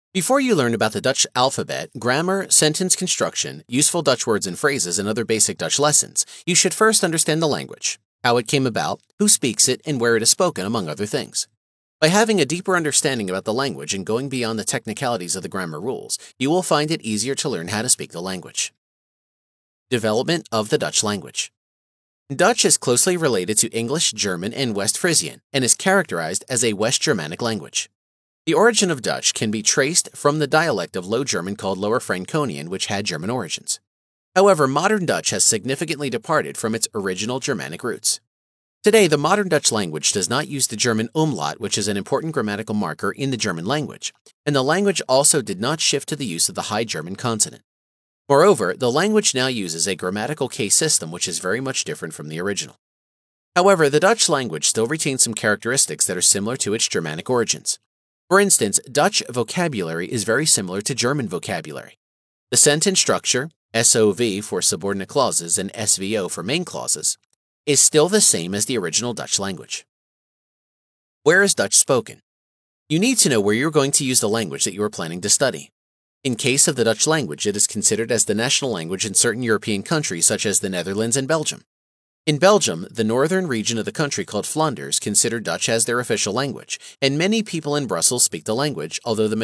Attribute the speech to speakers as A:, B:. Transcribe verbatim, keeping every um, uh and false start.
A: Before you learn about the Dutch alphabet, grammar, sentence construction, useful Dutch words and phrases, and other basic Dutch lessons, you should first understand the language, how it came about, who speaks it, and where it is spoken, among other things. By having a deeper understanding about the language and going beyond the technicalities of the grammar rules, you will find it easier to learn how to speak the language. Development of the Dutch language. Dutch is closely related to English, German, and West Frisian, and is characterized as a West Germanic language. The origin of Dutch can be traced from the dialect of Low German called Lower Franconian, which had German origins. However, modern Dutch has significantly departed from its original Germanic roots. Today, the modern Dutch language does not use the German umlaut, which is an important grammatical marker in the German language, and the language also did not shift to the use of the High German consonant. Moreover, the language now uses a grammatical case system which is very much different from the original. However, the Dutch language still retains some characteristics that are similar to its Germanic origins. For instance, Dutch vocabulary is very similar to German vocabulary. The sentence structure, S O V for subordinate clauses and S V O for main clauses, is still the same as the original Dutch language. Where is Dutch spoken? You need to know where you're going to use the language that you are planning to study. In case of the Dutch language, it is considered as the national language in certain European countries such as the Netherlands and Belgium. In Belgium, the northern region of the country called Flanders consider Dutch as their official language, and many people in Brussels speak the language, although the